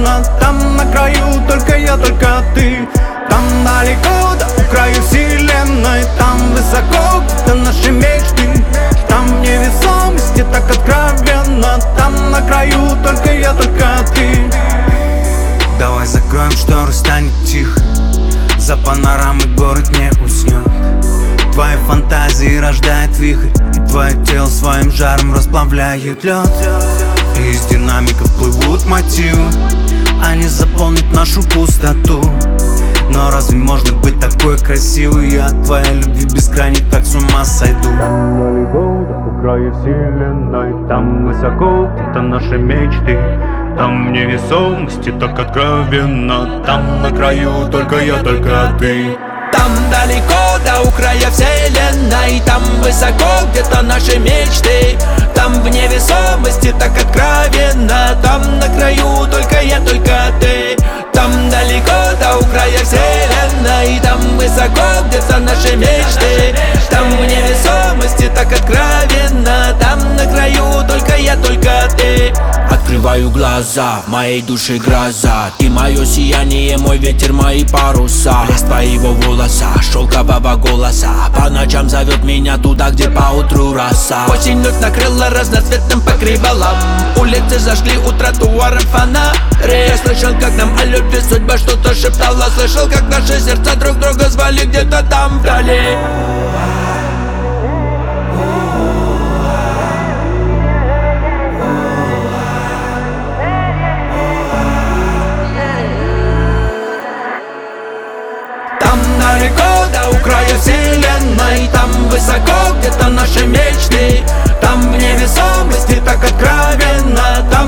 откровенно. Там на краю только я, только ты. Там далеко, до краю вселенной. Там высоко, где наши мечты. Там в невесомости так откровенно. Там на краю только я, только ты. Давай закроем шторы, станет тихо. За панорамой город не уснет. Твои фантазии рождает вихрь, и твое тело своим жаром расплавляет лед. И из динамиков плывут мотивы, они заполнят нашу пустоту. Но разве можно быть такой красивой? Я от твоей любви бескрайней так с ума сойду. Там далеко, до края вселенной. Там высоко, где-то наши мечты. Там в невесомости так откровенно. Там на краю только я, только ты. Там далеко, до края вселенной. Там высоко, где-то наши мечты. Там в невесомости так откровенно. Там на краю только я, только ты. Там далеко, до края вселенной. Там высоко, где-то наши мечты. Там в невесомости так откровенно. Там на краю только я, только ты. Открываю глаза, в моей душе гроза. Ты мое сияние, мой ветер, мои паруса. Блеск твоего волоса, шелкового голоса. По ночам зовет меня туда, где поутру роса. Осень вновь накрыла разноцветным покрывалом. Улицы зажгли у тротуаров фонари. Я слышал, как нам о любви судьба что-то шептала. Слышал, как наши сердца друг друга звали где-то там вдали. Там далеко, до края вселенной. Там высоко, где-то наши мечты. Там в невесомости так откровенно.